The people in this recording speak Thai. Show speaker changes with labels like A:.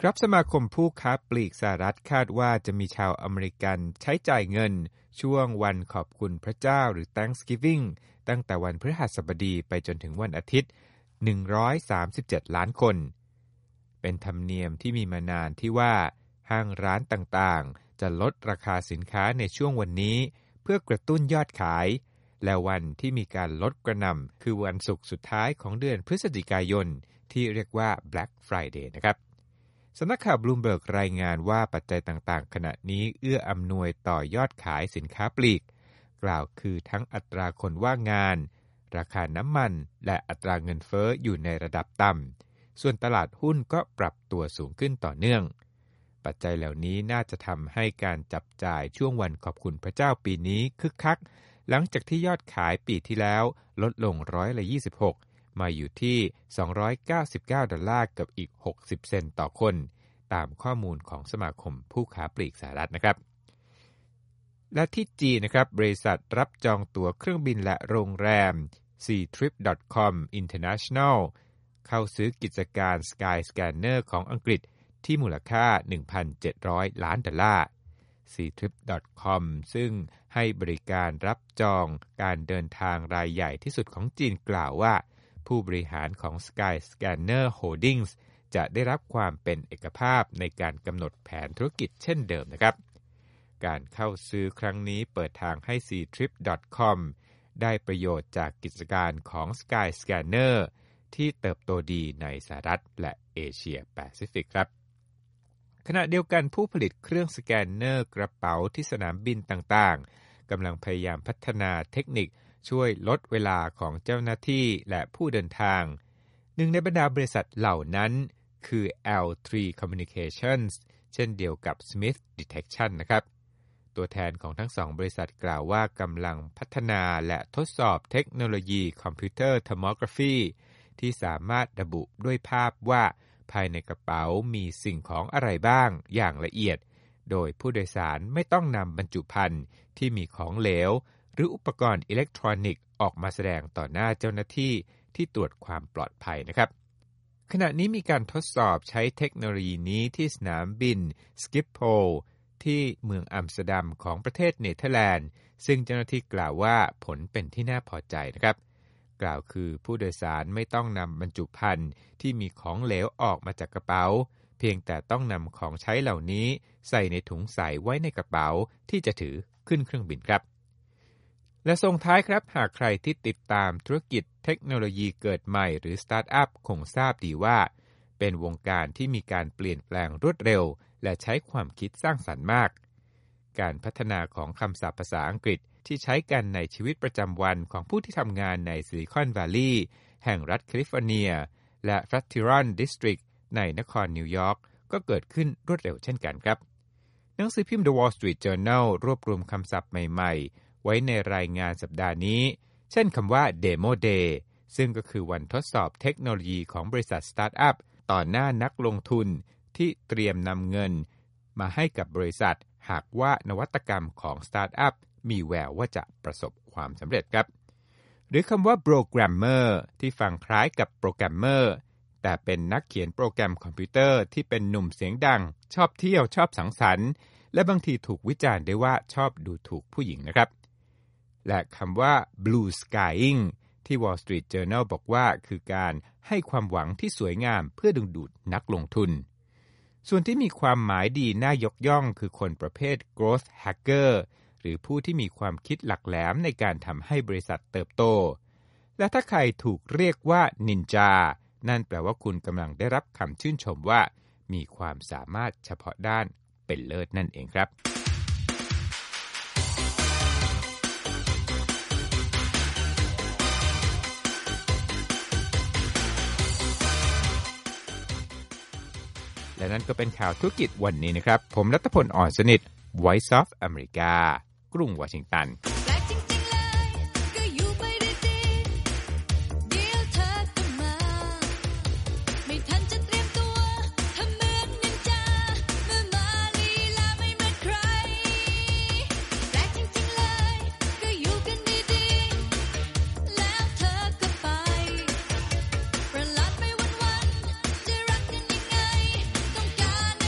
A: ครับสมาคมผู้ค้าปลีกสหรัฐคาดว่าจะมีชาวอเมริกันใช้จ่ายเงินช่วงวันขอบคุณพระเจ้าหรือ Thanksgiving ตั้งแต่วันพฤหัสบดีไปจนถึงวันอาทิตย์137ล้านคนเป็นธรรมเนียมที่มีมานานที่ว่าห้างร้านต่างๆจะลดราคาสินค้าในช่วงวันนี้เพื่อกระตุ้นยอดขายและวันที่มีการลดกระหน่ำคือวันศุกร์สุดท้ายของเดือนพฤศจิกายนที่เรียกว่า Black Friday นะครับสำนักข่าวบลูมเบิร์กรายงานว่าปัจจัยต่างๆขณะนี้เอื้ออำนวยต่อยอดขายสินค้าปลีกกล่าวคือทั้งอัตราคนว่างงานราคาน้ำมันและอัตราเงินเฟ้ออยู่ในระดับต่ำส่วนตลาดหุ้นก็ปรับตัวสูงขึ้นต่อเนื่องปัจจัยเหล่านี้น่าจะทำให้การจับจ่ายช่วงวันขอบคุณพระเจ้าปีนี้คึกคักหลังจากที่ยอดขายปีที่แล้วลดลง26%มาอยู่ที่$299กับอีก60เซนต์ต่อคนตามข้อมูลของสมาคมผู้ค้าปลีกสหรัฐนะครับและที่จีนนะครับบริษัทรับจองตั๋วเครื่องบินและโรงแรม Ctrip.com International เข้าซื้อกิจการ Skyscanner ของอังกฤษที่มูลค่า $1,700 ล้านCtrip.com ซึ่งให้บริการรับจองการเดินทางรายใหญ่ที่สุดของจีนกล่าวว่าผู้บริหารของ Skyscanner Holdings จะได้รับความเป็นเอกภาพในการกำหนดแผนธุรกิจเช่นเดิมนะครับการเข้าซื้อครั้งนี้เปิดทางให้ Ctrip.com ได้ประโยชน์จากกิจการของ Skyscanner ที่เติบโตดีในสหรัฐและเอเชียแปซิฟิกครับขณะเดียวกันผู้ผลิตเครื่องสแกนเนอร์กระเป๋าที่สนามบินต่างๆกำลังพยายามพัฒนาเทคนิคช่วยลดเวลาของเจ้าหน้าที่และผู้เดินทางหนึ่งในบรรดาบริษัทเหล่านั้นคือ L3 Communications เช่นเดียวกับ Smith Detection นะครับตัวแทนของทั้งสองบริษัทกล่าวว่ากำลังพัฒนาและทดสอบเทคโนโลยีคอมพิวเตอร์โทโมกราฟีที่สามารถระบุด้วยภาพว่าภายในกระเป๋ามีสิ่งของอะไรบ้างอย่างละเอียดโดยผู้โดยสารไม่ต้องนำบรรจุภัณฑ์ที่มีของเหลวหรืออุปกรณ์อิเล็กทรอนิกส์ออกมาแสดงต่อหน้าเจ้าหน้าที่ที่ตรวจความปลอดภัยนะครับขณะนี้มีการทดสอบใช้เทคโนโลยีนี้ที่สนามบินสกิปโพลที่เมืองอัมสเตอร์ดัมของประเทศเนเธอร์แลนด์ซึ่งเจ้าหน้าที่กล่าวว่าผลเป็นที่น่าพอใจนะครับกล่าวคือผู้โดยสารไม่ต้องนำบรรจุภัณฑ์ที่มีของเหลวออกมาจากกระเป๋าเพียงแต่ต้องนำของใช้เหล่านี้ใส่ในถุงใสไว้ในกระเป๋าที่จะถือขึ้นเครื่องบินครับและส่งท้ายครับหากใครที่ติดตามธุรกิจเทคโนโลยีเกิดใหม่หรือสตาร์ทอัพคงทราบดีว่าเป็นวงการที่มีการเปลี่ยนแปลงรวดเร็วและใช้ความคิดสร้างสรรค์มากการพัฒนาของคำศัพท์ภาษาอังกฤษที่ใช้กันในชีวิตประจำวันของผู้ที่ทำงานในซิลิคอนวัลลีย์แห่งรัฐแคลิฟอร์เนียและแฟลตทิรอนดิสตริกต์ในนครนิวยอร์กก็เกิดขึ้นรวดเร็วเช่นกันครับหนังสือพิมพ์ The Wall Street Journal รวบรวมคำศัพท์ใหม่ๆไว้ในรายงานสัปดาห์นี้เช่นคำว่า Demo Day ซึ่งก็คือวันทดสอบเทคโนโลยีของบริษัทสตาร์ทอัพต่อหน้านักลงทุนที่เตรียมนำเงินมาให้กับบริษัทหากว่านวัตกรรมของสตาร์ทอัพมีแววว่าจะประสบความสำเร็จครับหรือคำว่าโปรแกรมเมอร์ที่ฟังคล้ายกับโปรแกรมเมอร์แต่เป็นนักเขียนโปรแกรมคอมพิวเตอร์ที่เป็นหนุ่มเสียงดังชอบเที่ยวชอบสังสรรค์และบางทีถูกวิจารณ์ได้ว่าชอบดูถูกผู้หญิงนะครับและคำว่า blue skying ที่ Wall Street Journal บอกว่าคือการให้ความหวังที่สวยงามเพื่อดึงดูดนักลงทุนส่วนที่มีความหมายดีน่ายกย่องคือคนประเภท growth hacker หรือผู้ที่มีความคิดหลักแหลมในการทำให้บริษัทเติบโตและถ้าใครถูกเรียกว่านินจานั่นแปลว่าคุณกำลังได้รับคำชื่นชมว่ามีความสามารถเฉพาะด้านเป็นเลิศนั่นเองครับและนั่นก็เป็นข่าวธุรกิจวันนี้นะครับผมรัตพล อ่อนสนิท Voice of America กรุงวอชิงตัน